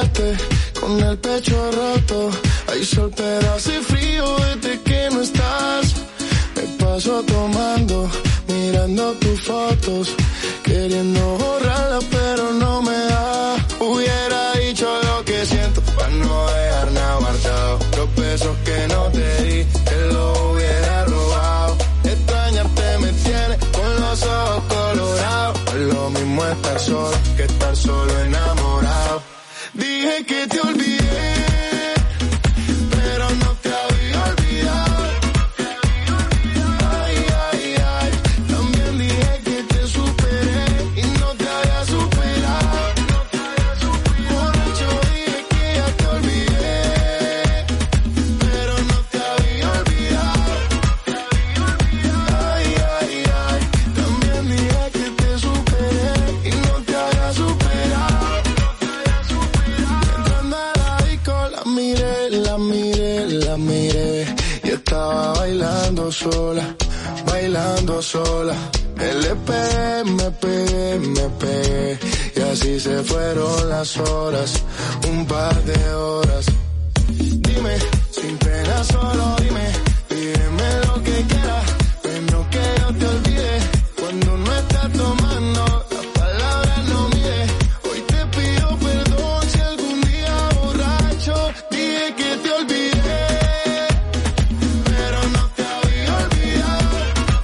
quedaste con el pecho roto. Hay sol, pedazo y frío desde que no estás. Me paso tomando, mirando tus fotos, queriendo borrarlas pero no me da. Hubiera dicho lo que siento para no dejar nada guardado. Los besos que no te di, te los hubiera robado. Extrañarte me tiene con los ojos colorados. Es lo mismo estar solo que estar solo enamorado. Dije que te olvidé, pero no te había olvidado. Ay, ay, ay. También dije que te superé y no te había superado. Borracho dije que ya te olvidé, pero no te había olvidado. Ay, ay, ay. También dije que te superé y no te había superado. La miré y estaba bailando sola. Me pegué y así se fueron las horas, un par de horas. Dime, sin pena solo dime, pídeme lo que quieras, pero que yo te olvide. Cuando no estás tomando, las palabras no mide. Hoy te pido perdón si algún día borracho dije que te olvidé, pero no te había olvidado.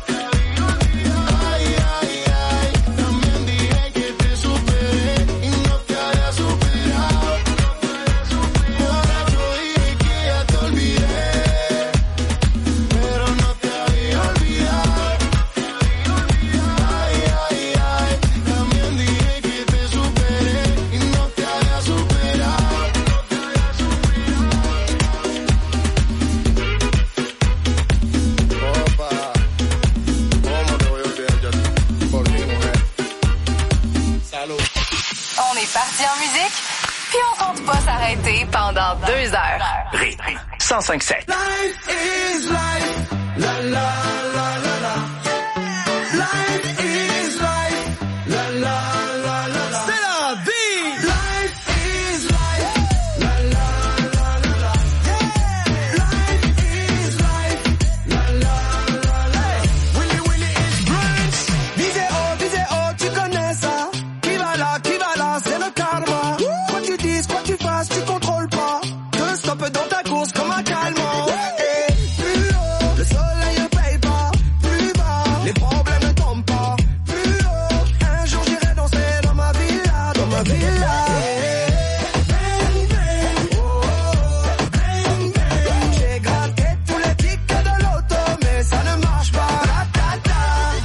Ay, ay, ay. También dije que te superé y no te había superado. Borracho dije que ya te olvidé, pero no te había olvidado. Ay, ay, ay. También dije que te superé y no te había superado. Opa, ¿cómo te voy a olvidar yo por mi mujer? Salud. On est parti en musique, puis on compte pas s'arrêter pendant 2 heures. Rythme 105.7. Life is life, la la la la la. Life is life, la la la la la. C'est la vie. Life is life, la la la la la. Life is life, la la la la. Willy Willy is Prince. Disais oh, tu connais ça. Qui va là, c'est le karma. Quoi tu dises, quoi tu fasses, tu contrôles pas. Te stoppe dans ta course comme un calmant. Et plus haut, le soleil ne paye pas. Plus bas, les problèmes ne tombent pas. Plus haut, un jour j'irai danser dans ma villa, dans ma villa. Bang, bang, oh, bang, bang. J'ai gratté tous les tickets de l'auto, mais ça ne marche pas. Ta-ta-ta.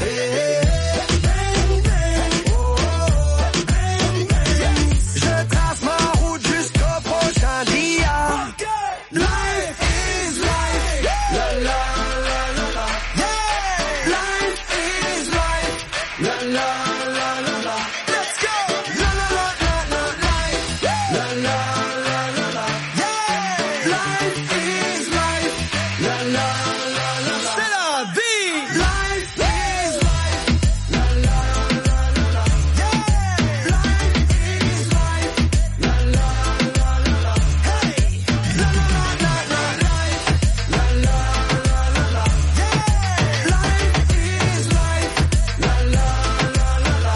Bang, bang, oh, bang, bang. Je trace ma route jusqu'au prochain dia. Life is life, la la la la la. Yeah, life is life, la la la la la. Let's go, la la la la la life, la la la la la. Yeah, life is life, la la la la la. C'est la vie. Life is life, la la la la la. Yeah, life is life, la la la la la. Hey, la la la la la life, la la la la la. Yeah, life is life, la la la la la.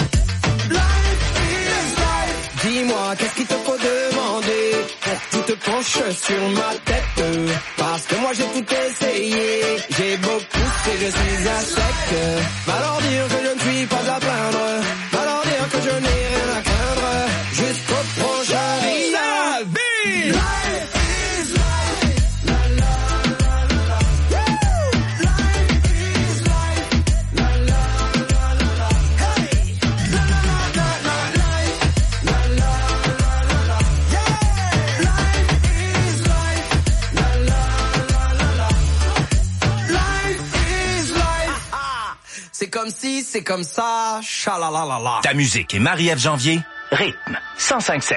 Life is life. Dis-moi, qu'est-ce qu'il te faut demander pour que tu te penches sur ma tête? Parce que moi j'ai tout essayé, j'ai beau pousser, je suis à sec. Va leur dire que je ne suis pas à plaindre, va leur dire que je n'ai rien à craindre. Jusqu'au prochain dia. La vie. Life is life, la la la la la. Life is life, la la la la la. Hey, la la la la la life, la la la la la. Yeah, life is life, la la la la la. Life is life. C'est comme si, c'est comme ça, chalalalala. Ta musique et Marie-Ève Janvier, Rythme 105.7.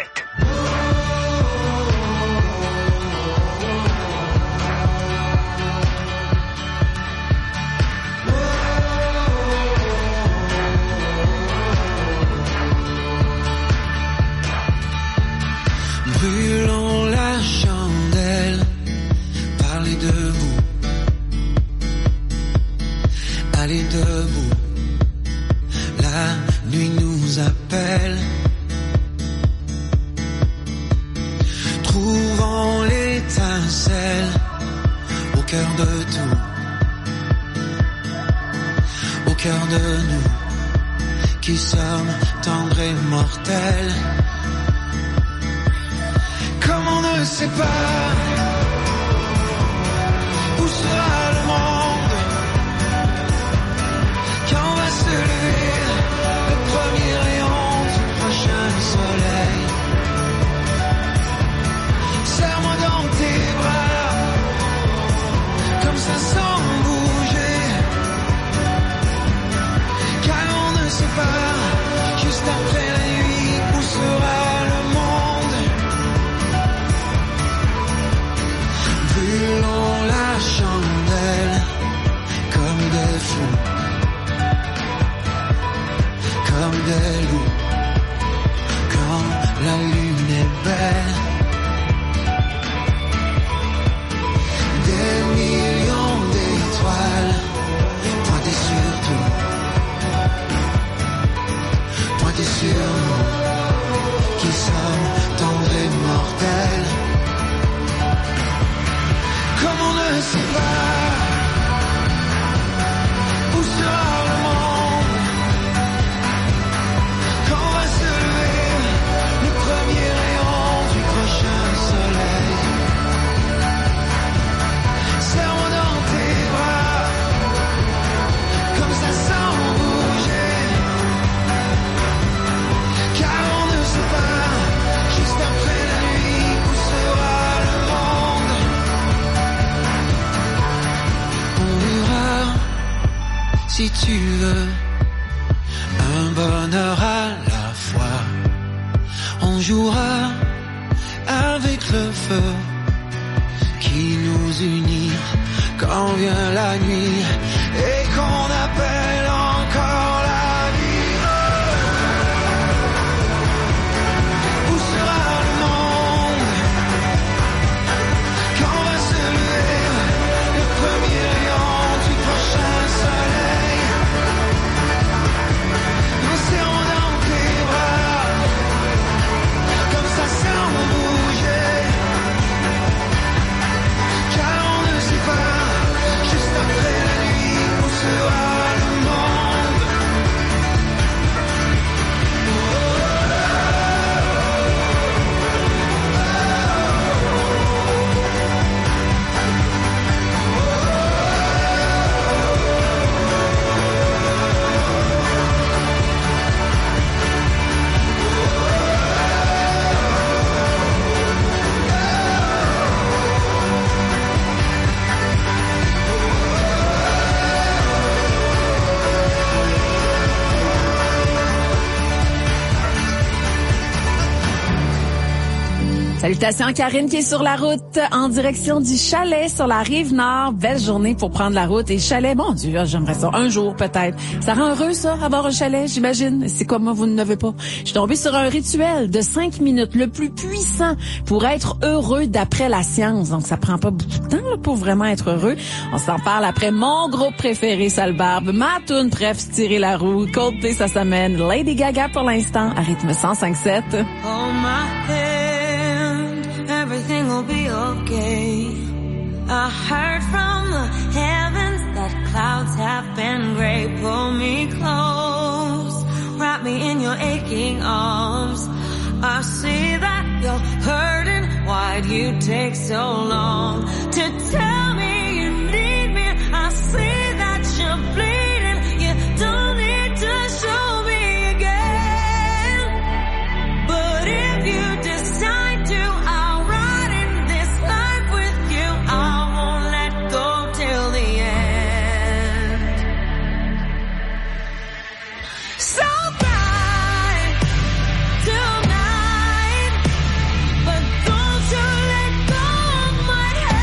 Allez debout, la nuit nous appelle. Trouvant l'étincelle au cœur de tout, au cœur de nous qui sommes tendres et mortels. Comme on ne sait pas où sera le monde quand on va se lever le premier rayon du prochain soleil. Serre-moi dans tes bras, comme ça sans bouger, car on ne sait pas, juste après la nuit, où sera le monde. Brûlons la chandelle, comme des fous, comme des loups, quand la lune est belle. Des millions d'étoiles pointées sur tout, pointées sur nous qui sommes tendres et mortels. Comme on ne sait pas où sera le monde quand on va se lever le premier rayon du prochain soleil. Serre-moi dans tes bras, comme ça sans bouger, car on ne sait pas, juste après la nuit, où sera le monde. On ira, si tu veux, un bonheur à la fois. On jouera avec le feu qui nous unit quand vient la nuit et qu'on appelle encore la vie. Où sera le monde quand on va se lever le premier rayon du prochain soleil? Serre-moi dans tes bras, comme ça sans bouger, car on ne sait pas, juste après la nuit, où sera le monde. Salutations Karine qui est sur la route en direction du chalet sur la rive nord. Belle journée pour prendre la route. Et chalet, mon Dieu, j'aimerais ça un jour peut-être. Ça rend heureux ça, avoir un chalet, j'imagine. C'est comme moi, vous ne l'avez pas. Je suis tombée sur un rituel de 5 minutes, le plus puissant pour être heureux d'après la science. Donc ça prend pas beaucoup de temps là, pour vraiment être heureux. On s'en parle après mon groupe préféré, Sale Barbe. Ma toune, bref, tirer la roue. Coldplay, ça s'amène. Lady Gaga pour l'instant, à rythme 105.7. Hold my hand, everything will be okay. I heard from the heavens that clouds have been gray. Pull me close, wrap me in your aching arms. I see that you're hurting. Why'd you take so long to tell me you need me? I see that you're bleeding. You don't need to show me again. But if you decide to, I'll ride in this life with you. I won't let go till the end. So bright tonight, but don't you let go of my hand.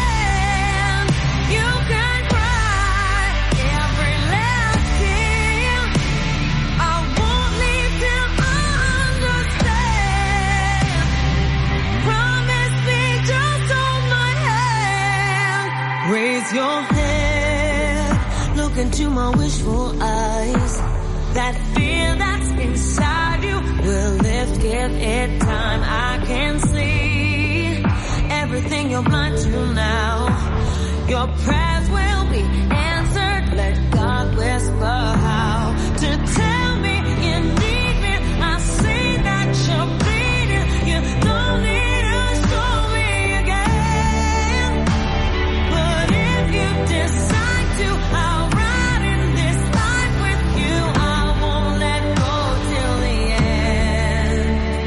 look into my wishful eyes. That fear that's inside you will lift, give it time. I can see everything you're blind to now. Your prayers will be answered. Let God whisper how to tell me you need me. I see that you're bleeding. You don't need to show me again. But if you decide to, I'll ride in this life with you. I won't let go till the end.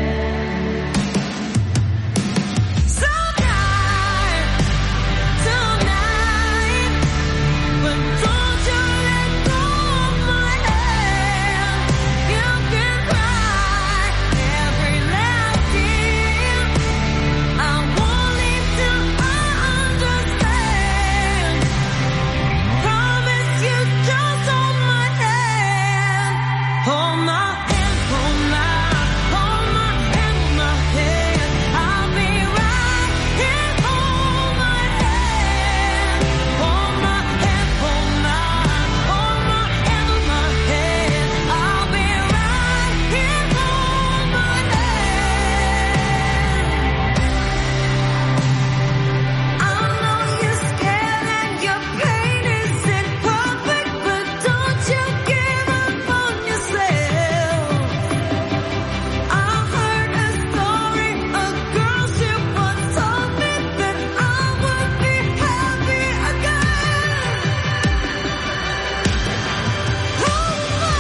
Tonight, but don't you let go of my hand. You can cry every last tear. I won't leave till I understand. Promise you just hold my hand. Hold my hand, hold my hand, hold my hand. I'll be right here. Hold my hand. Hold my hand, hold my hand, hold my hand. I'll be right here. Hold my hand. I know you're scared and your pain isn't perfect, but don't you give up on yourself. I heard a story, a girl she once told me that I would be happy again. Hold my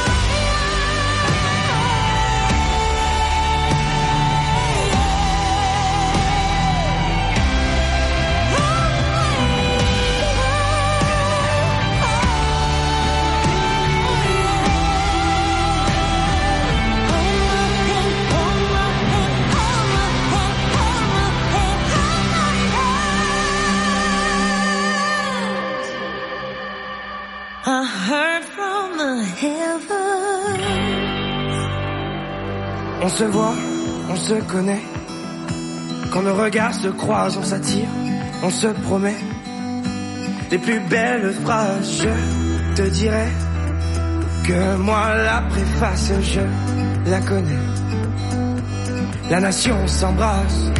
I heard from the heavens. On se voit, on se connaît. Quand nos regards se croisent, on s'attire, on se promet. Les plus belles phrases, je te dirai que moi la préface, je la connais. La nation s'embrasse.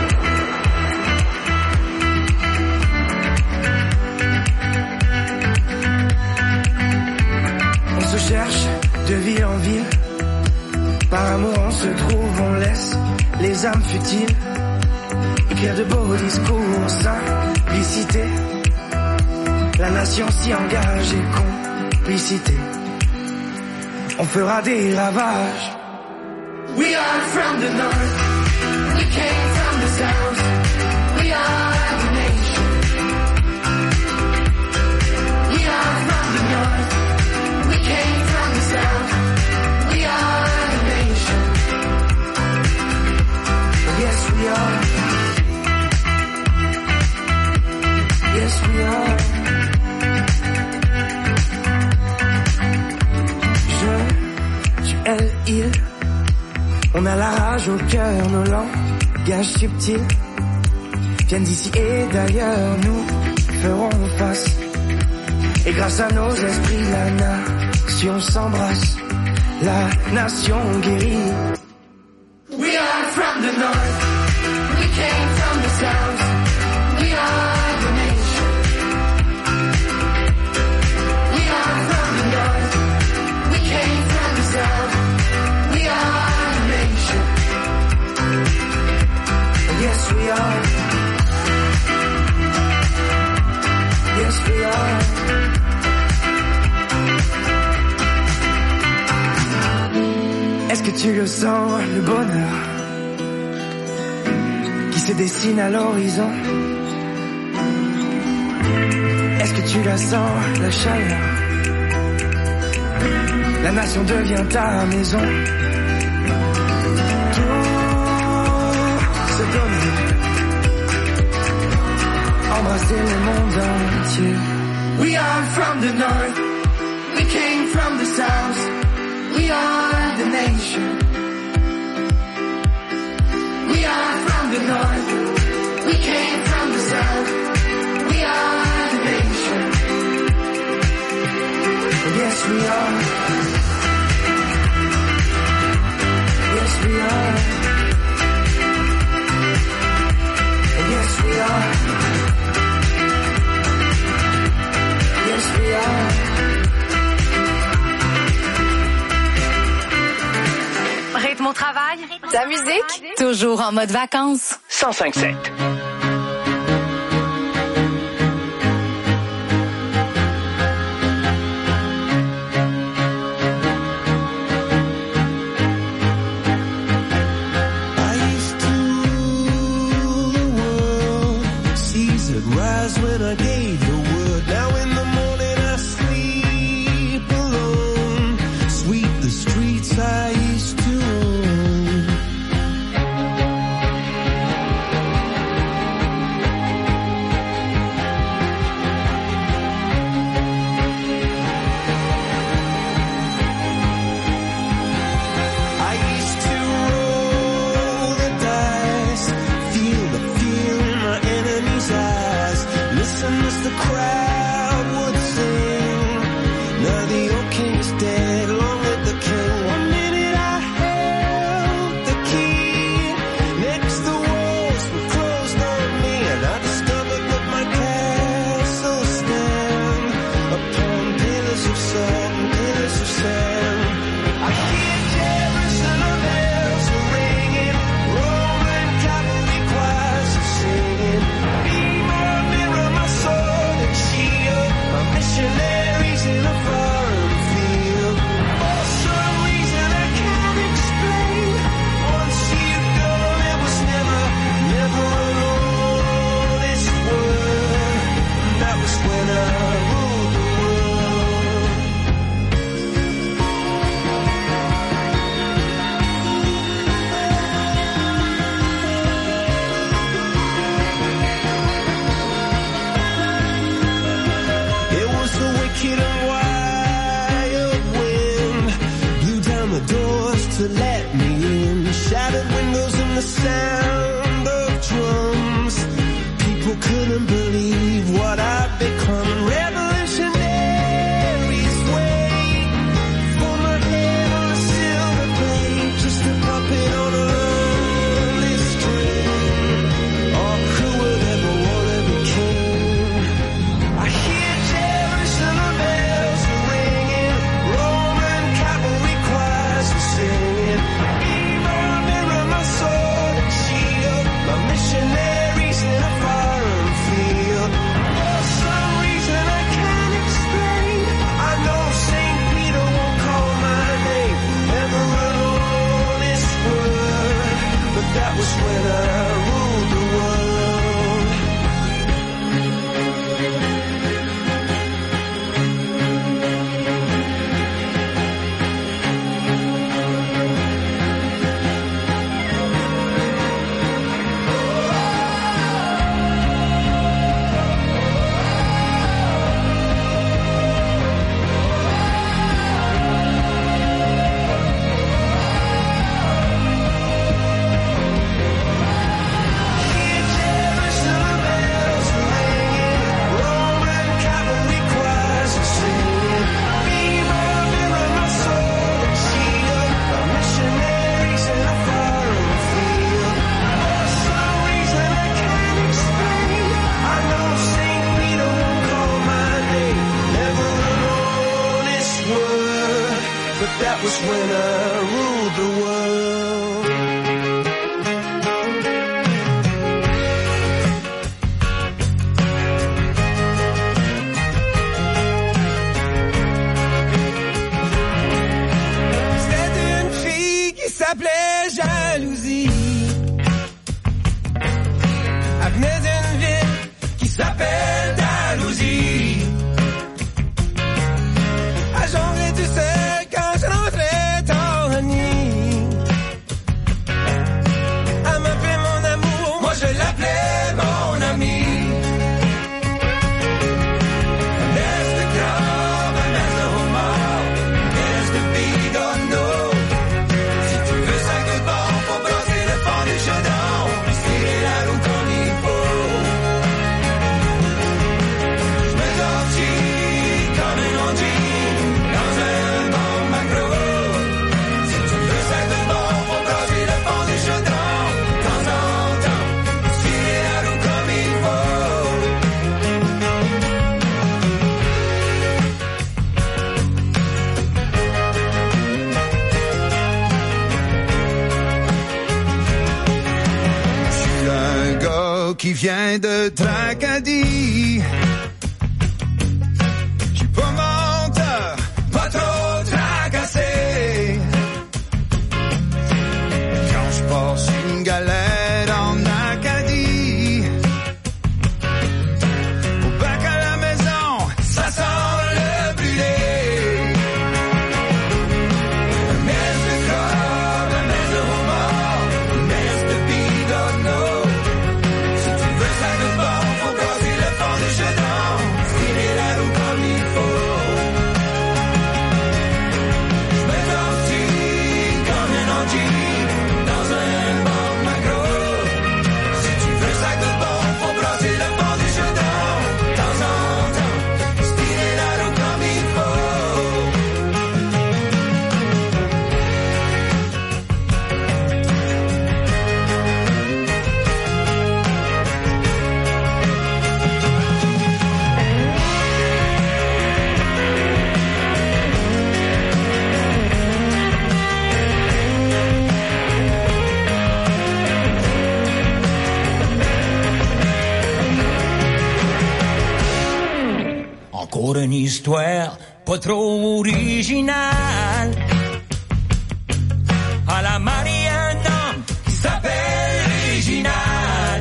On se cherche de ville en ville. Par amour on se trouve, on laisse les âmes futiles écrire de beaux discours, simplicité. La nation s'y engage et complicité. On fera des ravages. We are from the north. We came from the south. We are the nation. We are from the north. We came from the south. We are the nation. Yes, we are. Yes, we are. Je, tu, elle, il. On a la rage au cœur, nos langages subtils viennent d'ici et d'ailleurs, nous ferons face. Et grâce à nos esprits, la nation s'embrasse, la nation guérit. We are from the north, we came from the south, we are the nation. We are from the north, we came from the south, we are the nation. Yes, we are. Yes, we are. Est-ce que tu le sens, le bonheur qui se dessine à l'horizon? Est-ce que tu la sens, la chaleur? La nation devient ta maison. Tout se donner, embrasser le monde entier. We are from the north, we came from the south, we are the nation. We are from the north, we came from the south, we are the nation. Yes, we are. Yes, we are. Yes, we are. Yes, we are. Rythme au travail, ta musique, toujours en mode vacances. 105.7. When I gave the word, now in the morning I sleep alone. Sweep the streets I used to own. I used to roll the dice, feel the fear in my enemy's eyes. Listen as the crowd would sing. Now the old king's dead, long live the king. 1 minute I held the key. Next the walls were closed on me, and I discovered that my castle stand upon pillars of salt and pillars of sand. I hear Jerusalem bells are ringing, Roman cavalry choirs are singing. Be my mirror, my sword and shield, my missionaries in a foreign field. For some reason I can't explain, once you've gone it was never, never alone. This world, that was when I ruled the world. It was the wicked and wild wind, blew down the doors to let me in. Shattered windows and the sound of drums. People couldn't believe what I'd become. Revolutionaries wait for my head on a silver plate, just a puppet on a lonely string. Oh, who would ever wanna be king? I hear Jerusalem bells are ringing, Roman cavalry choirs are singing. Be my mirror, my sword and shield, my missionaries in a foreign field. For some reason I can't explain, I know St. Peter won't call my name, never alone this world, but that was when I ruled the world. Hear Jerusalem bells are ringing, Roman cavalry choirs are singing. Be my mirror, my sword and shield, my missionaries in a foreign field. For some reason I can't explain, I know St. Peter won't call my name, never alone this world, but that was when I ruled the world. C'était une fille qui s'appelait Jalousie. Elle venait d'une ville qui s'appelle Dalhousie. Elle jonglerait tout seul quand je rentrais tard la nuit. qui vient de Tracadie. J'suis pas menteur, pas trop tracassé. Quand j'passe une galère en Acadie, au bac à la maison, ça sent le brûlé. Un mess de crabe, un mess de homard, un mess de bidonneau. Si tu veux ça de bon, faut brasser le fond du jeton, tirer la roue comme il faut. J'mets gentil comme un anti dans un bon magro. Si tu veux ça de bon, faut brasser le fond du jeton, de temps en temps, tirer la roue comme il faut. Encore une histoire pas trop originale. À la Marianne, un homme qui s'appelle Réginal.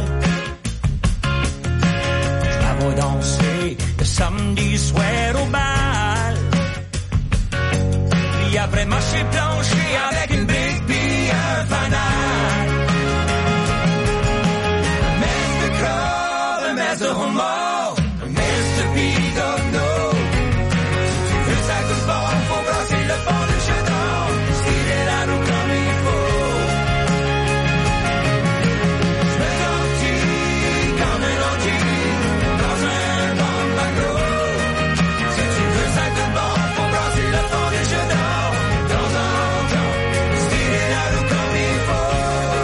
Je la vois danser le samedi soir au bal. Puis après marcher plancher avec une brique puis un fanal. Un mess de crabe, un mess de homard, un mess de bidonneau. Si tu veux ça goûte bon, faut brasser le fond du jeton, tirer la roue comme il faut. J'mets gentil comme un anti dans un bon magro. Si tu veux ça goûte bon, faut brasser le fond du jeton, de temps en temps, tirer la roue comme il faut.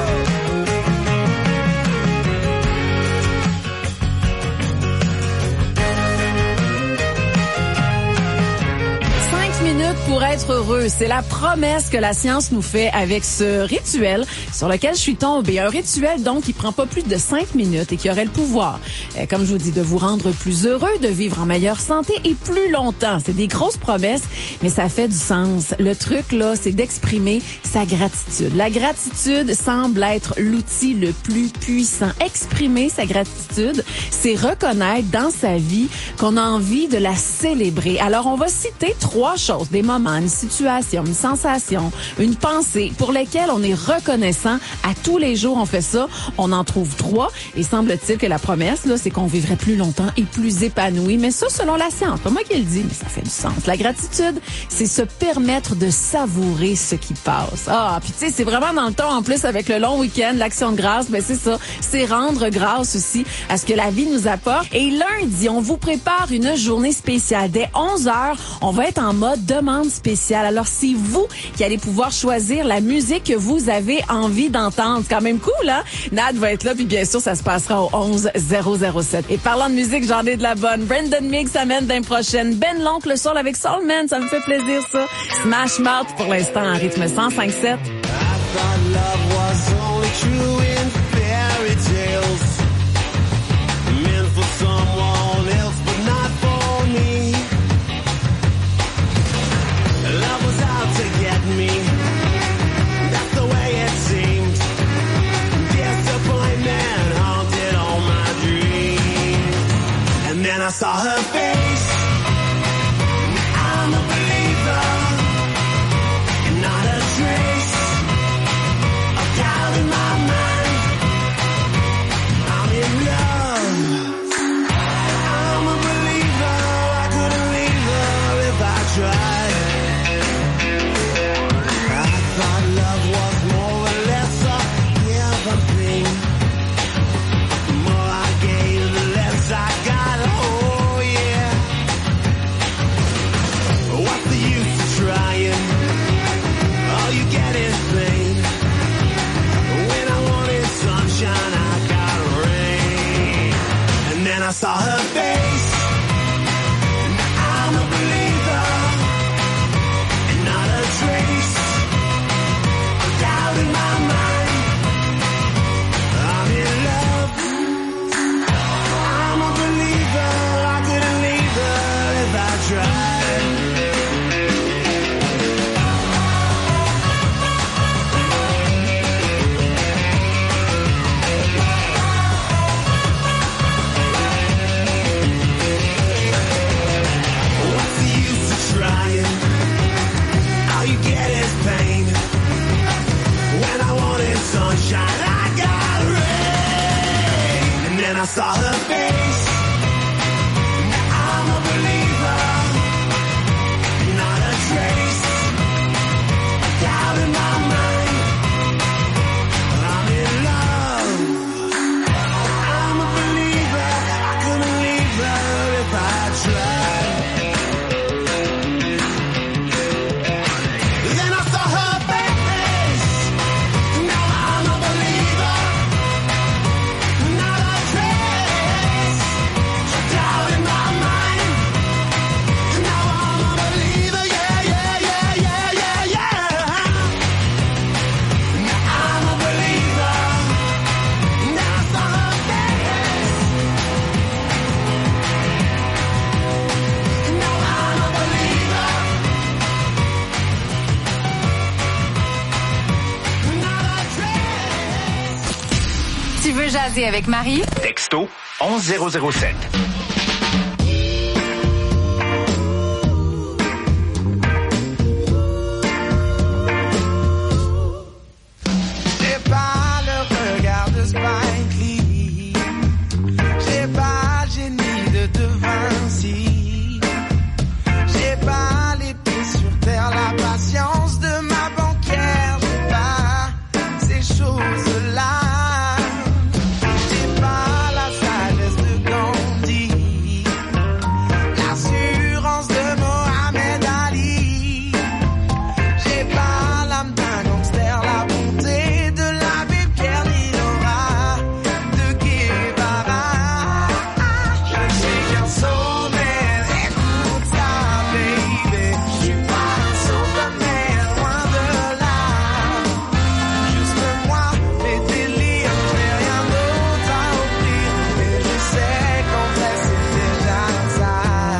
5 minutes pour être heureux. C'est la promesse que la science nous fait avec ce rituel sur lequel je suis tombée. Un rituel, donc, qui prend pas plus de 5 minutes et qui aurait le pouvoir, comme je vous dis, de vous rendre plus heureux, de vivre en meilleure santé et plus longtemps. C'est des grosses promesses, mais ça fait du sens. Le truc, là, c'est d'exprimer sa gratitude. La gratitude semble être l'outil le plus puissant. Exprimer sa gratitude, c'est reconnaître dans sa vie qu'on a envie de la célébrer. Alors, on va citer 3 choses, des moments, une situation, une sensation, une pensée pour lesquelles on est reconnaissant. À tous les jours, on fait ça. On en trouve 3. Et semble-t-il que la promesse, là, c'est qu'on vivrait plus longtemps et plus épanoui. Mais ça, selon la science. Pas moi qui le dis, mais ça fait du sens. La gratitude, c'est se permettre de savourer ce qui passe. Ah, puis tu sais, c'est vraiment dans le temps, en plus, avec le long week-end, l'action de grâce, ben c'est ça. C'est rendre grâce aussi à ce que la vie nous apporte. Et lundi, on vous prépare une journée spéciale. Dès 11h, on va être en mode demande spéciale. Alors, c'est vous qui allez pouvoir choisir la musique que vous avez envie d'entendre. C'est quand même cool, hein? Nad va être là, puis bien sûr, ça se passera au 11007. Et parlant de musique, j'en ai de la bonne. Brendan Mix amène d'un prochaine. Ben l'oncle Soul avec Soulman, ça me fait plaisir, ça. Smash Mouth pour l'instant en rythme 105.7. I saw her face. I'm a believer, and not a trace of doubt in my mind. jaser avec Marie? Texto 11007. J'ai pas le regard de Spike Lee. J'ai pas le génie de De Vinci. J'ai pas les pieds sur terre, la patience de ma banquière. J'ai pas ces choses-là. J'ai pas la sagesse de Gandhi, l'assurance de Mohamed Ali. J'ai pas l'âme d'un gangster, la bonté de l'abbé Pierre ni l'aura de Guevara. Je suis qu'un sommet, écoute ça, baby. Je suis pas un Superman, loin de là. Juste moi, mes délires, j'ai rien d'autre à offrir. Et je sais qu'en vrai c'est déjà ça.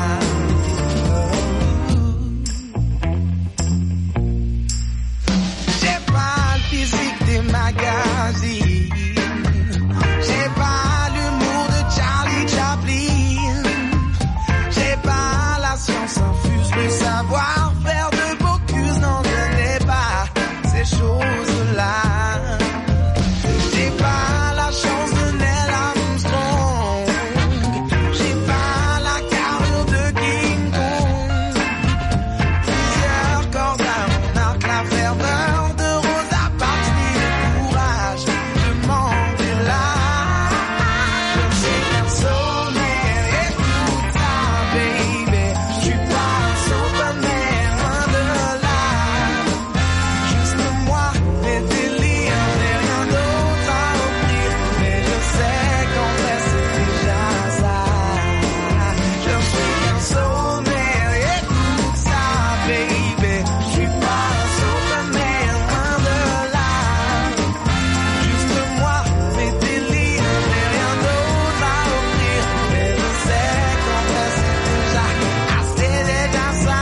J'ai pas le physique des magazines. J'ai pas l'humour de Charlie Chaplin. J'ai pas la science infuse, le savoir-faire de Bocuse. Non, je n'ai pas ces choses-là. J'ai pas la chance de Neil Armstrong. J'ai pas la carrure de King Kong. Plusieurs cordes à mon arc, la ferveur de Rosa Parks, ni le courage de Mandela. Je suis qu'un sommet, écoute ça, baby. Je suis pas un Superman, loin de là. Juste moi, mes délires, j'ai rien d'autre à offrir. Mais je sais qu'en vrai c'est déjà ça. Je suis qu'un sommet, écoute ça, baby. Je suis pas un Superman, loin de là. Juste moi, mes délires, j'ai rien d'autre à offrir. Mais je sais qu'en vrai c'est déjà ça.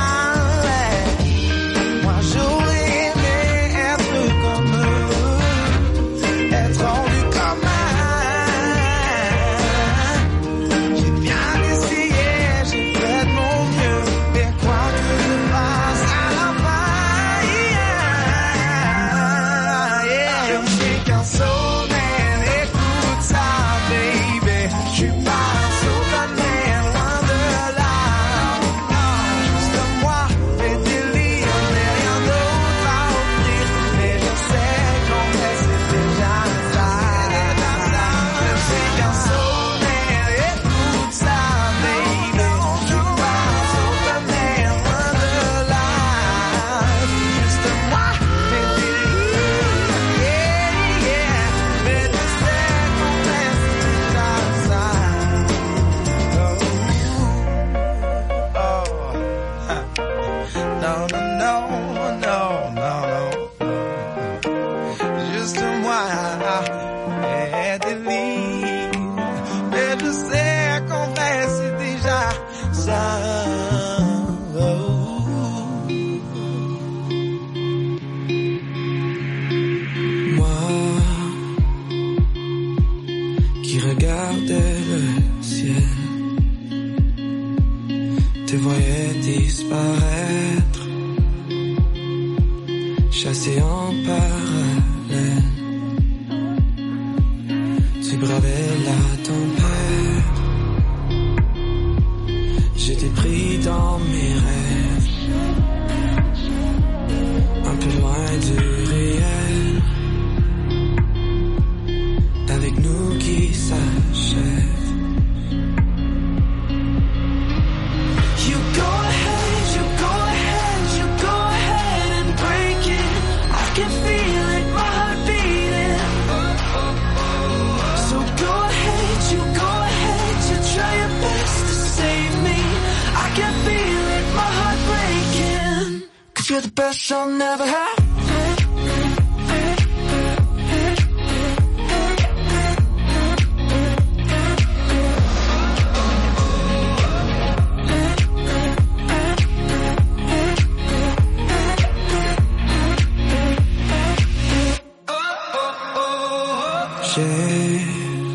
Moi j'aurais aimé être comme eux, être rendu commun. J'ai bien essayé, j'ai fait de mon mieux, mais quoi que je fasse à la fin, je suis qu'un sommet, écoute ça, baby. Je suis pas un Superman, loin de là. Juste moi, mes délires, j'ai rien d'autre à offrir. Mais je sais qu'en vrai c'est déjà ça. Je suis qu'un sommet, écoute ça, baby. Je suis pas un Superman, loin de là. Juste moi, mes délires, mais je sais qu'en vrai c'est déjà ça. Non, non, non, non, non, non. Juste moi, et des livres. Mais je sais qu'en vrai c'est déjà ça. Moi, qui regardais le ciel, te voyais disparaître, chassé en parallèle. Tu bravais la tempête, j'étais pris dans mes rêves, un peu loin du réel, avec nous qui s'achève. You go ahead, you go ahead, you go ahead and break it. I can feel it, my heart beating. So go ahead, you try your best to save me. I can feel it, my heart breaking. 'Cause you're the best I'll never have. J'ai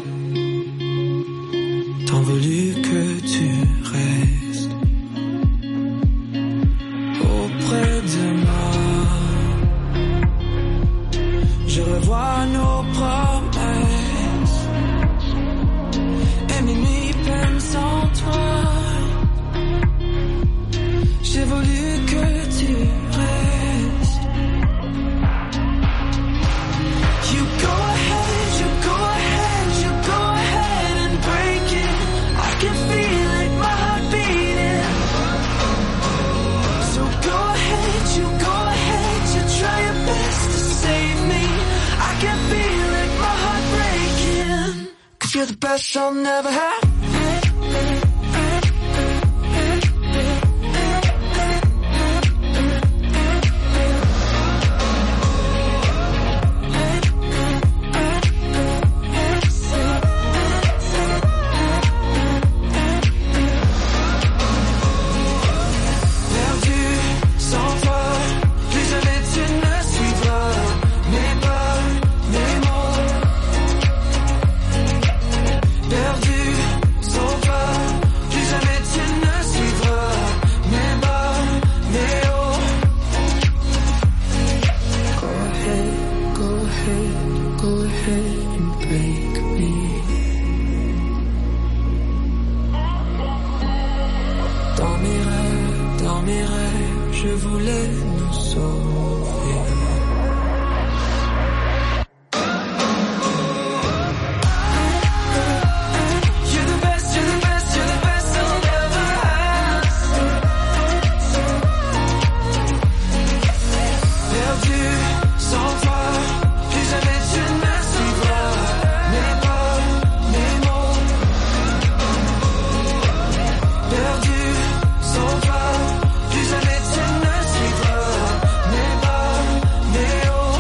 tu restes. You go ahead, you go ahead, you go ahead and break it. I can feel it, my heart beating. So go ahead, you try your best to save me. I can feel it, my heart breaking. 'Cause you're the best I'll never have. Dans mes rêves, je voulais nous sauver. You're the best, you're the best, you're the best I'll ever have. Perdu, sans toi, plus jamais tu ne suivras mes pas, mes mots. Perdu, sans toi, plus jamais tu ne suivras mes pas, mes hauts.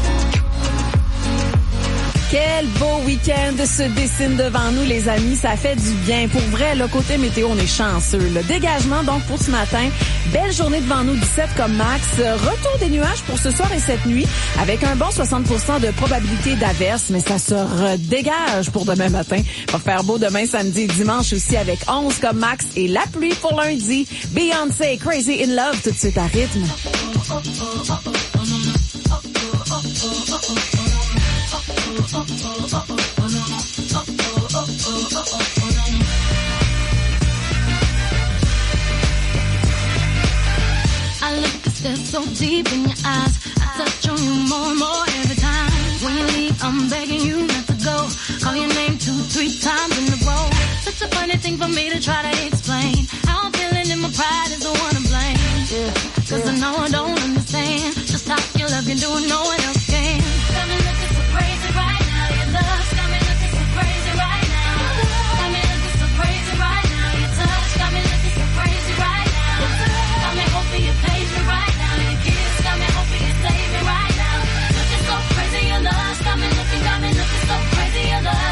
Quel beau week-end se dessine devant nous, les amis. Ça fait du bien. Pour vrai, le côté météo, on est chanceux. Le dégagement, donc, pour ce matin. Belle journée devant nous, 17 comme max. Retour des nuages pour ce soir et cette nuit, avec un bon 60% de probabilité d'averse, mais ça se redégage pour demain matin. Va faire beau demain, samedi et dimanche aussi, avec 11 comme max et la pluie pour lundi. Beyoncé, Crazy in Love, tout de suite à rythme. I look a step so deep in your eyes. I touch on you more and more every time. When you leave, I'm begging you not to go. Call your name 2-3 times in a row. Such a funny thing for me to try to explain. How I'm feeling and my pride is the one to blame. Yeah, 'cause I know I don't understand just how your love can do it, no one else can. Got me looking so crazy right now. Your love's got me looking so crazy right now. Got me looking so crazy right now. Your touch got me looking so crazy right now. Got me hoping you page me right now. Your kiss got me hoping you save me right now. Looking so crazy, your love got me looking so crazy, your love.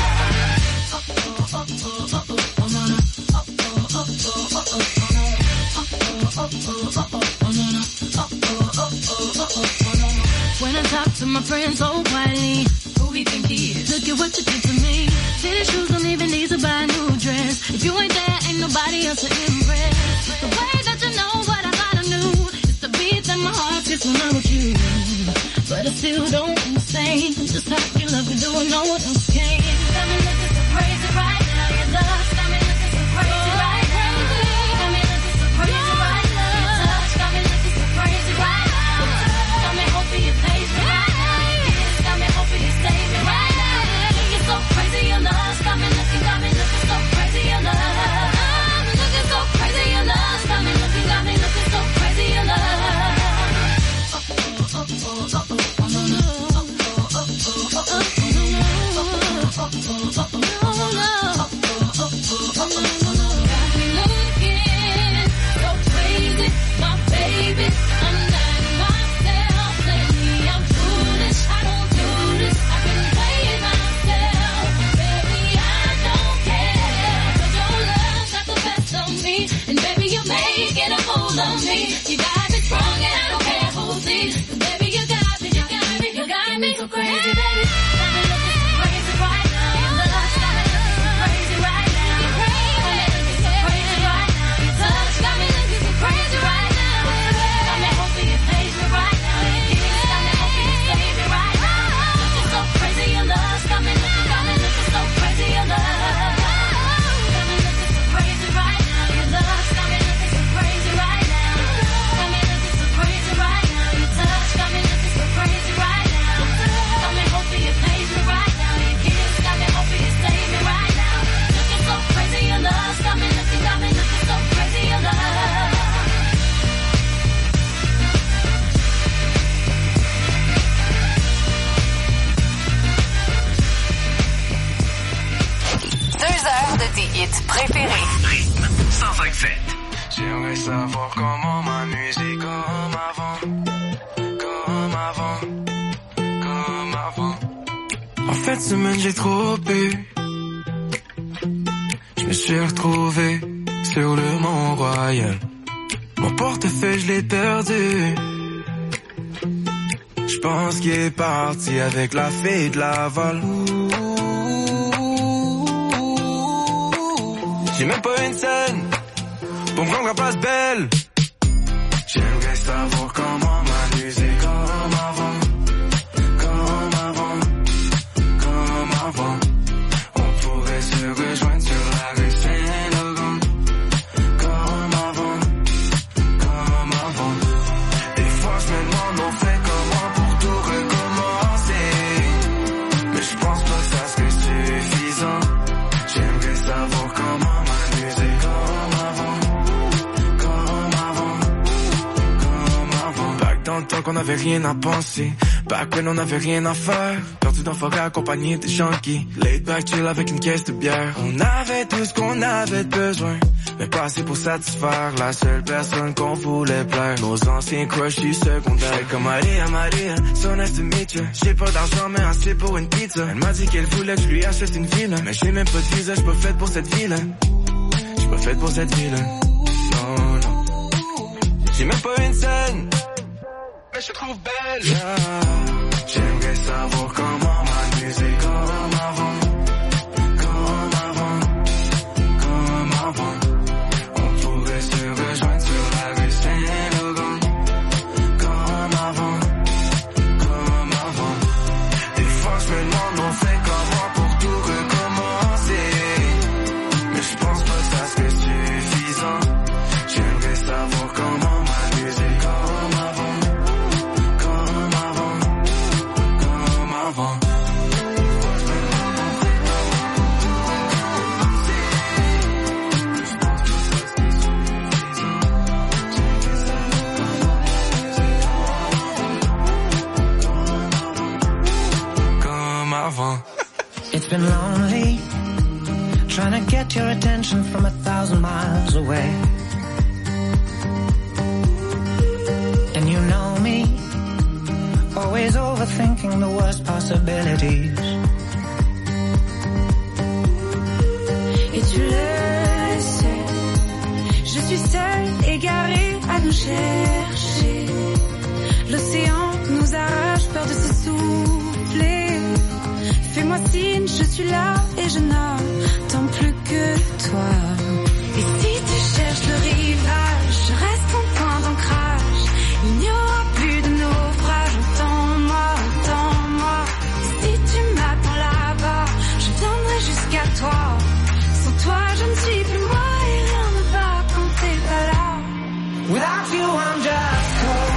When I talk to my friends so quietly, who he think he is? Look at what you did to me. City shoes don't even need to buy a new dress. If you ain't there, ain't nobody else to impress. The way that you know what I thought I knew is the beat that my heart gets when I'm with you. But I still don't understand just how your love can do it, no one else can. Got me looking so crazy right now. Your love got me looking so crazy right now. Got me looking so crazy right now. Your touch got me looking so crazy right now. Got me hoping you page me right now. Your kiss got me hoping you save me right now. Looking so crazy, your love got me looking so crazy, your love. I'm looking so crazy, your love got me looking so crazy, your love. hits préférés. Rythme 105.7. J'aimerais savoir comment m'amuser comme avant. Comme avant. Comme avant. En fin de semaine, j'ai trop bu. Je me suis retrouvé sur le Mont-Royal. Mon portefeuille, je l'ai perdu. Je pense qu'il est parti avec la fille de Laval. J'ai même pas une scène pour me rendre en place belle. J'aimerais savoir comment m'amuser comme avant. Comme avant. Comme avant. On pourrait se rejoindre sur la rue Saint-Laurent. Comme avant. Comme avant. Des fois je me demande on fait comment pour tout recommencer. Mais je pense pas que ça serait suffisant. J'aimerais savoir comment m'amuser comme avant. Comme avant. Comme avant. Back dans le temps qu'on avait rien à penser. Back when on avait rien à faire. Perdu dans forêt accompagné des junkies. Laid back chill avec une caisse de bière. On avait tout ce qu'on avait besoin, mais pas assez pour satisfaire la seule personne qu'on voulait plaire. Nos anciens crushs du secondaire. Comme Maria, so nice to meet you. J'ai pas d'argent mais assez pour une pizza. Elle m'a dit qu'elle voulait que je lui achète une ville. Mais j'ai même pas de visa, j'suis pas faite pour cette ville. J'suis pas faite pour cette ville. Non, non. J'ai même pas une scène, mais je te trouve belle. Yeah. J'aimerais savoir comment m'amuser comme avant. Comme avant. Comme avant. On pourrait se rejoindre sur la rue Saint-Laurent. Comme avant. Comme avant. Des fois je me demande on fait comment pour tout recommencer. Mais je pense pas que ça serait suffisant. J'aimerais savoir comment m'amuser comme avant. Comme avant. Comme avant. Comme avant. It's been lonely, trying to get your attention from 1,000 miles away. And you know me, always overthinking the worst possibilities. Et tu le sais, je suis seule, égarée à nous chercher. L'océan nous arrache, peur de s'essouffler. Fais-moi signe, je suis là et je n'attends plus que toi. Et si tu cherches le rivage, je reste ton point d'ancrage. Il n'y aura plus de naufrage, entends-moi, entends-moi. Si tu m'attends là-bas, je viendrai jusqu'à toi. Sans toi, je ne suis plus moi et rien ne va quand t'es pas là. Without you, I'm just cold.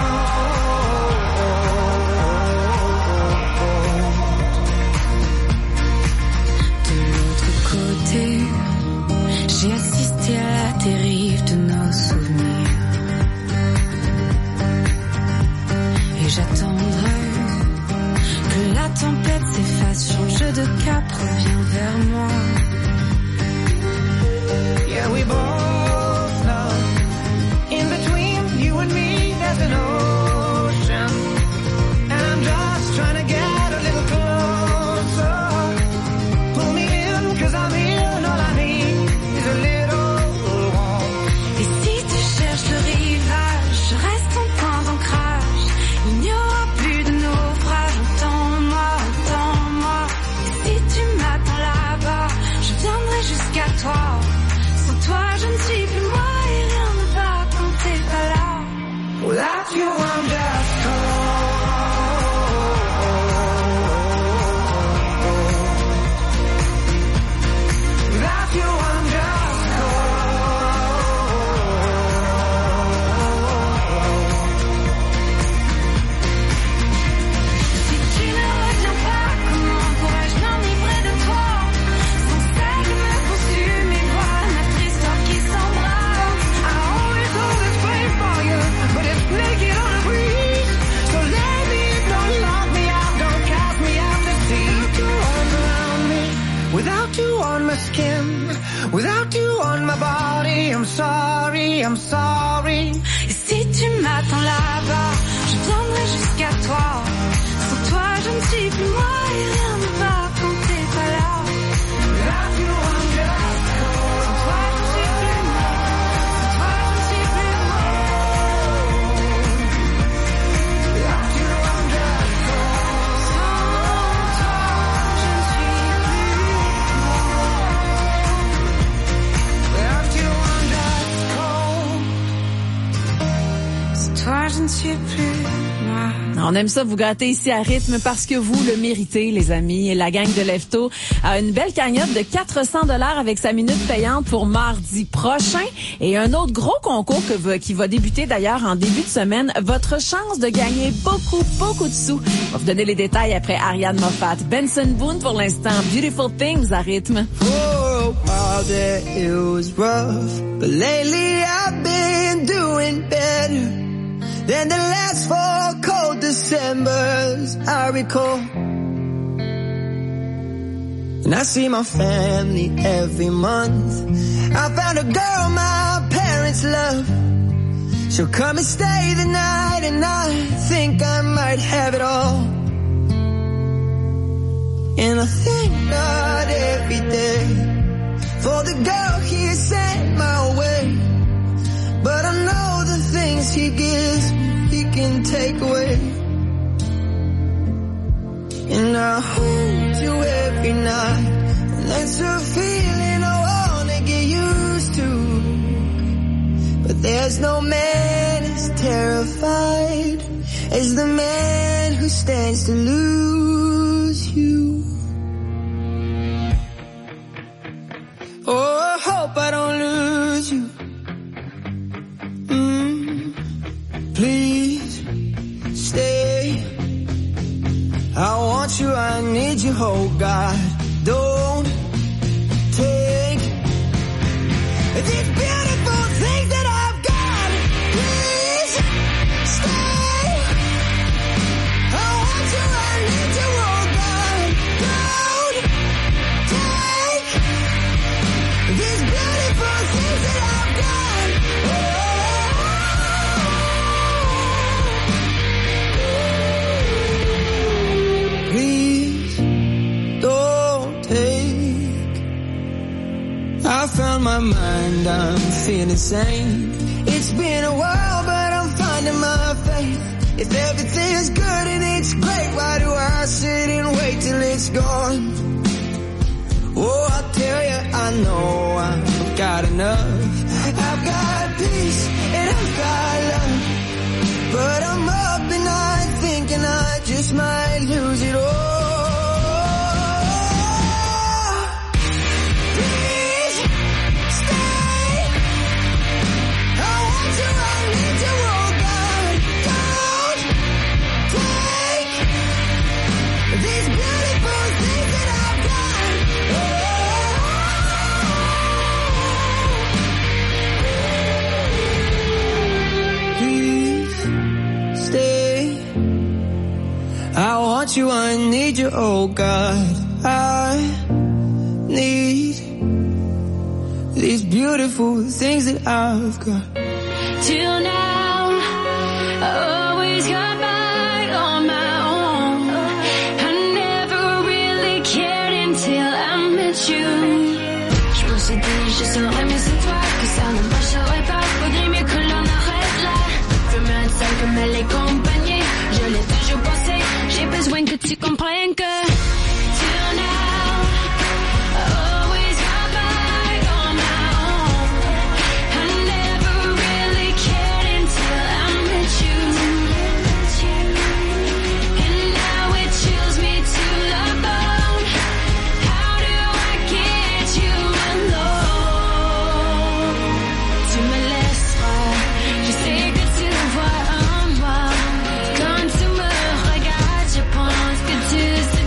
De l'autre côté, j'ai assisté à la dérive de nos souvenirs. Et j'attendrai que la tempête s'efface, change de cap, reviens vers moi. Yeah, we both know. In between you and me, there's an ocean. And I'm just trying to get a little closer. Pull me in, 'cause I'm here, and all I need is a little warmth. Et si tu cherches le rivage, je reste ton point d'ancrage. Il n'y aura plus de naufrage, entends-moi, entends-moi. Et si tu m'attends là-bas, je viendrai jusqu'à toi. Sans toi, je ne suis plus moi et rien ne va quand t'es pas là. Without you, sorry, I'm sorry. Et si tu m'attends là-bas, je viendrai jusqu'à toi. Sans toi, je ne suis plus moi et rien ne va quand t'es pas là. Without you, I'm just cold. Sans toi, je ne suis plus moi. Sans toi, je ne suis plus moi. Without you, I'm just cold. Sans toi, je ne suis plus Without you, I'm just cold. Sans toi, je ne suis plus moi. On aime ça vous gâter ici à Rythme parce que vous le méritez, les amis. Et la gang de Lefto a une belle cagnotte de 400 $ avec sa minute payante pour mardi prochain. Et un autre gros concours qui va débuter d'ailleurs en début de semaine. Votre chance de gagner beaucoup de sous. On va vous donner les détails après Ariane Moffat. Benson Boone pour l'instant. Beautiful Things à Rythme. For a while there it was rough, but lately I've been doing better than the last 4 cold Decembers I recall. And I see my family every month. I found a girl my parents love. She'll come and stay the night, and I think I might have it all. And I thank God every day for the girl He sent my way. But I know the things He gives He can take away. And I hold you every night, and that's a feeling I wanna get used to. But there's no man as terrified as the man who stands to lose you. Oh, I hope I don't lose you. Please stay. I want you, I need you, oh God. Don't take these beautiful things that I've got. Please stay. I want you, I need you, oh God. Don't take these beautiful things that I've got. Please don't take. I found my mind, I'm feeling sane. It's been a while, but I'm finding my faith. If everything's good and it's great, why do I sit and wait till it's gone? Oh, I tell you, I know I've got enough. I've got peace and I've got love, but I'm up at night thinking I just might lose it all. Please stay. I want you, I need you, oh God. Don't take these beautiful things that I've got. Please stay. I want you, I need you, oh God. I need these beautiful things that I've got. Till now, I always got by on my own. I never really cared until I met you. Je me suis dit, je saurais mieux c'est toi, que ça ne marcherait pas. Faudrait mieux que l'on arrête là. Veux mieux être seule que me les compagnies. Je l'ai toujours pensé, j'ai besoin que tu comprennes que till now, I always got by on my own. I never really cared until I met you. And now it chills me to the bone. How do I get you alone? Tu me laisseras, je sais que tu le vois en moi. Quand tu me regardes, je pense que tu sais.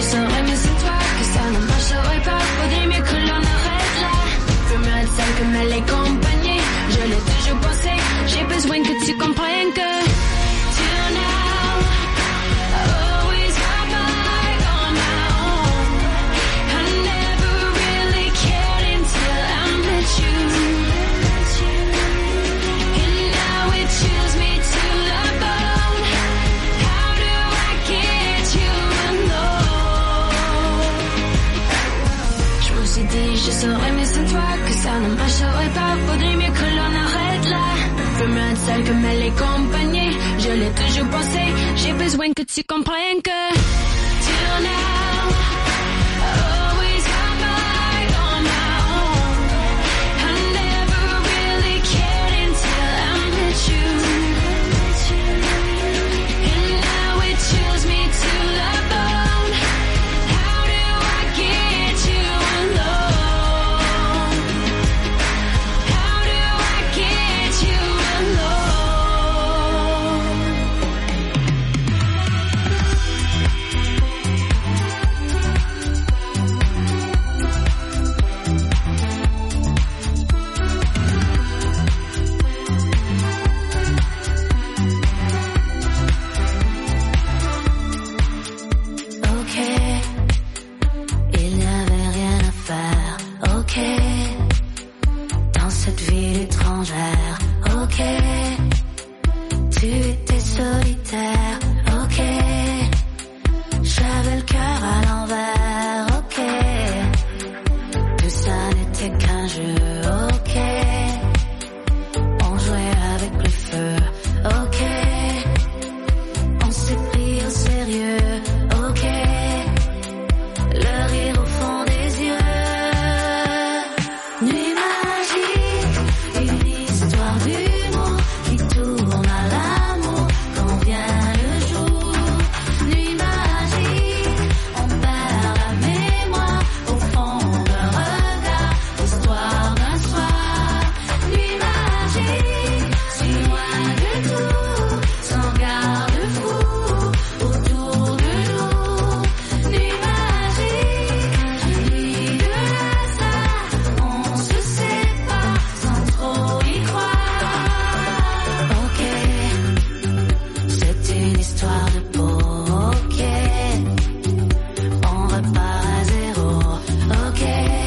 je saurais, mais c'est toi que ça ne marcherait pas. Faudrait mieux que l'on arrête là. Veux mieux être seule que mal les compagnies. Je l'ai toujours pensé, j'ai besoin que tu comprennes que till now, always got by on my own. I never really cared until I met you. And now it chills me to the bone. How do I get you alone? Je me suis dit, je saurais, mais c'est toi que ça ne marcherait pas. Faudrait mieux que l'on arrête là. Veux mieux être seule que mal les compagnies. Je l'ai toujours pensé, j'ai besoin que tu comprennes que till now, always got by on my own. I never really cared until I met you. And now it chills me to the bone. How do I get you alone? How do I get you alone? Ok, il n'y avait rien à faire. Ok, dans cette ville étrangère. Ok, tu étais solitaire. Ok, j'avais le cœur à l'envers. Ok, tout ça n'était qu'un jeu. Ok, on jouait avec le feu. Ok, on s'est pris au sérieux. Ok, le rire au fond des yeux. Nuit magique, une histoire d'humour qui tourne à l'amour quand vient le jour. Nuit magique, on perd la mémoire au fond d'un regard, histoire d'un soir. Nuit magique, si loin de tout, sans garde-fou, autour de nous. Nuit magique, nuit de hasard, on se sépare sans trop y croire. Ok, c'est une histoire de ok, on repart à zéro. Ok,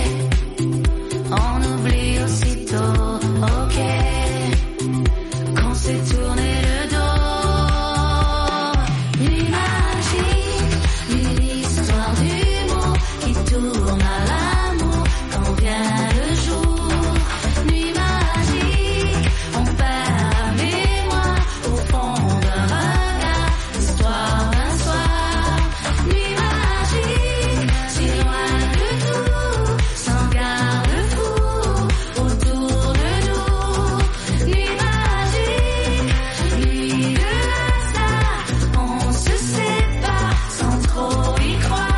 on oublie aussitôt. Ok, qu'on s'est tourné le dos. Nuit magique, une histoire d'humour qui tourne à l'amour quand vient le jour. Nuit magique, on perd la mémoire au fond d'un regard, histoire d'un soir. Nuit magique, si loin de tout, sans garde-fou, autour de nous. Nuit magique, nuit de hasard, on se sépare sans trop y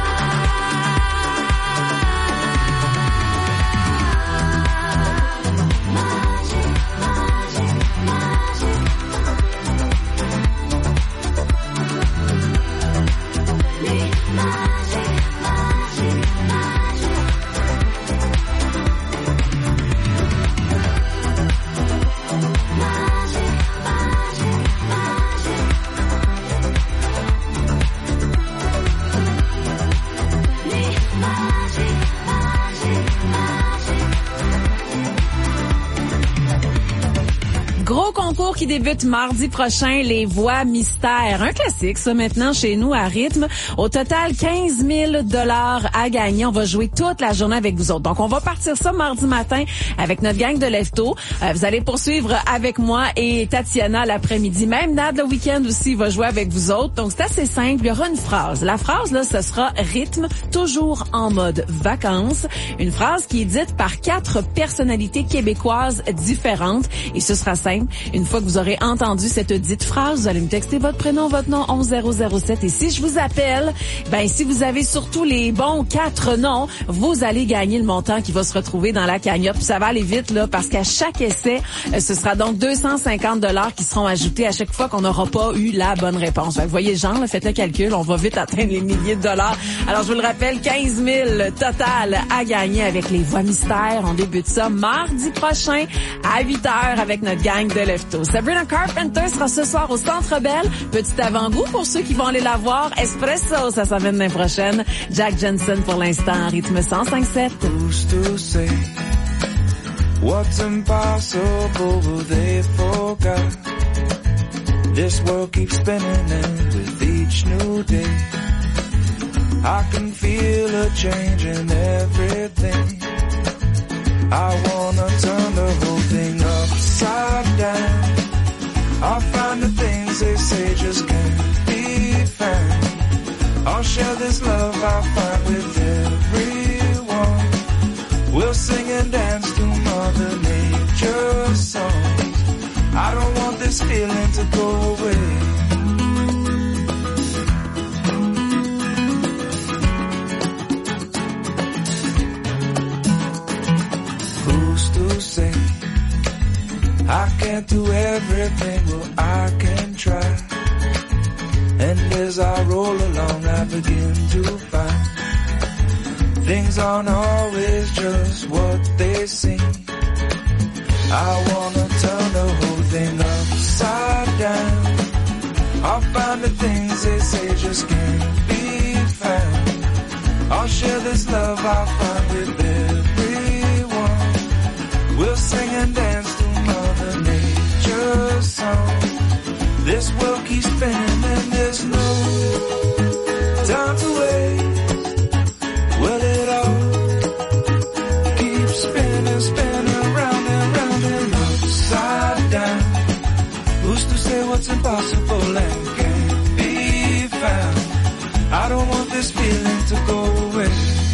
Gros concours qui débute mardi prochain, les voix mystères. Un classique, ça, maintenant, chez nous, à rythme. Au total, 15 000 $ à gagner. On va jouer toute la journée avec vous autres. Donc, on va partir ça mardi matin avec notre gang de Lefto. Vous allez poursuivre avec moi et Tatiana l'après-midi. Même Nad, le week-end aussi, va jouer avec vous autres. Donc, c'est assez simple. Il y aura une phrase. La phrase, là, ce sera rythme, toujours en mode vacances. Une phrase qui est dite par 4 personnalités québécoises différentes. Et ce sera simple. Une fois que vous aurez entendu cette dite phrase, vous allez me texter votre prénom, votre nom, 11007. Et si je vous appelle, ben si vous avez surtout les bons 4 noms, vous allez gagner le montant qui va se retrouver dans la cagnotte. Puis ça va aller vite, là, parce qu'à chaque essai, ce sera donc 250 $ qui seront ajoutés à chaque fois qu'on n'aura pas eu la bonne réponse. Fait que vous voyez, Jean, là, faites le calcul, on va vite atteindre les milliers de dollars. Alors, je vous le rappelle, 15 000 total à gagner avec les voix mystères. On débute ça mardi prochain à 8h avec notre gang de Lefto. Sabrina Carpenter sera ce soir au Centre Bell. Petit avant-goût pour ceux qui vont aller la voir. Espresso, ça s'en vient l'année prochaine. Jack Jensen pour l'instant, rythme 105.7. Who's to say what's impossible will they forgot? This world keeps spinning and with each new day I can feel a change in everything. I wanna turn the whole thing upside down. I'll find the things they say just can't be found. I'll share this love I find with everyone. We'll sing and dance to Mother Nature's songs. I don't want this feeling to go away. Who's to say I can't do everything, well I can try. And as I roll along I begin to find things aren't always just what they seem. I wanna turn the whole thing upside down. I'll find the things they say just can't be found. I'll share this love I find with everyone. We'll sing and dance to Mother Nature's song. This world keeps spinning and there's no time to wait. Well, it all keeps spinning, spinning round and round and upside down. Who's to say what's impossible and can't be found? I don't want this feeling to go away.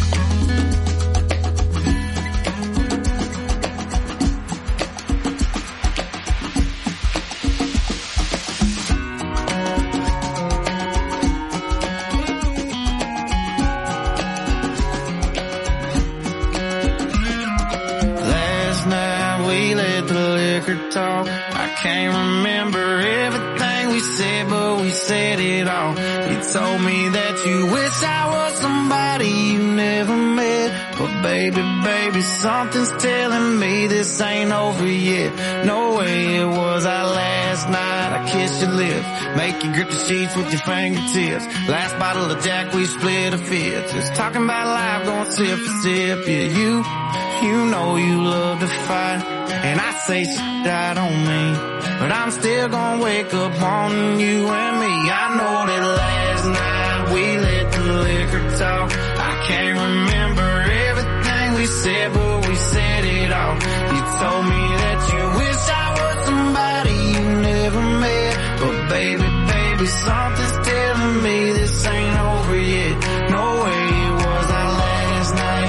Talk. I can't remember everything we said, but we said it all. You told me that you wish I was somebody you never met. But baby, something's telling me this ain't over yet. No way it was our last night. I kissed your lips, make you grip the sheets with your fingertips. Last bottle of Jack, we split a fifth. Just talking about life, going sip for sip. Yeah, you know you love to fight. And I say shit I don't mean, but I'm still gonna wake up on you and me. I know that last night we let the liquor talk. I can't remember everything we said, but we said it all. You told me that you wish I was somebody you never met. But baby, something's telling me this ain't over yet. No way it was our last night.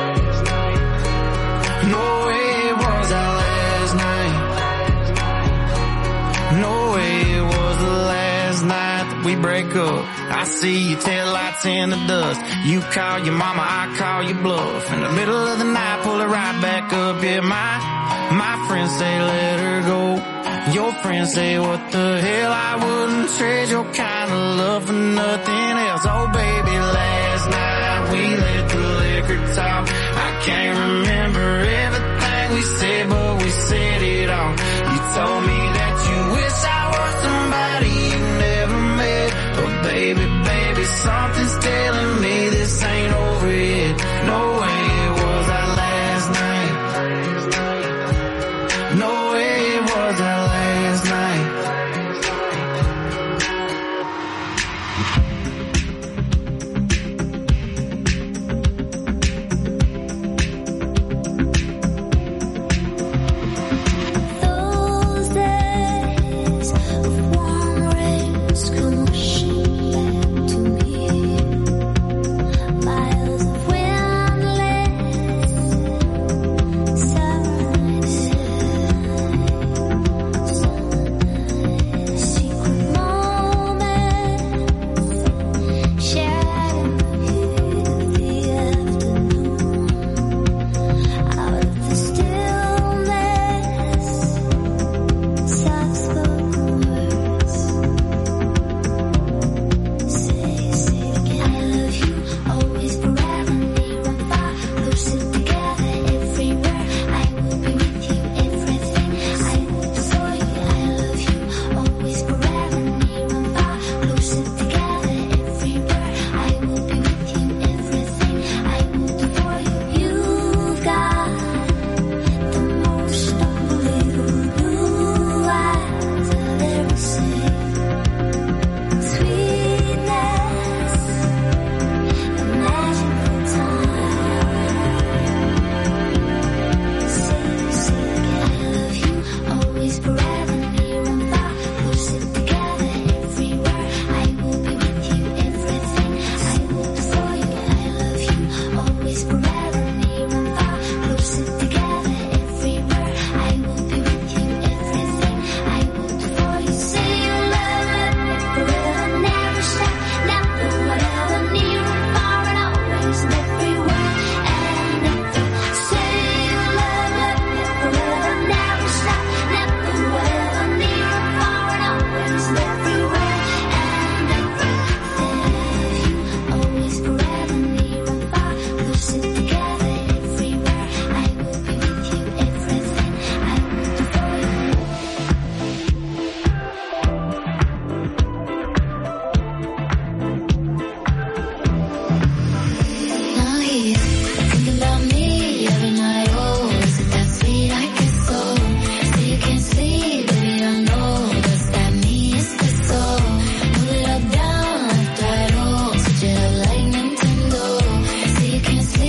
No way it was our last night. No way it was the last night that we break up. I see your taillights in the dust. You call your mama, I call your bluff. In the middle of the night, pull her right back up. Yeah, my friends say let her go. Your friends say what the hell, I wouldn't trade your kind of love for nothing else. Oh baby, last night we let the liquor talk. I can't remember everything we said, but we said it all. You told me that you wish I was somebody you never met. But baby, something's telling me this ain't over yet. No way it was our last night. No way it was our last night.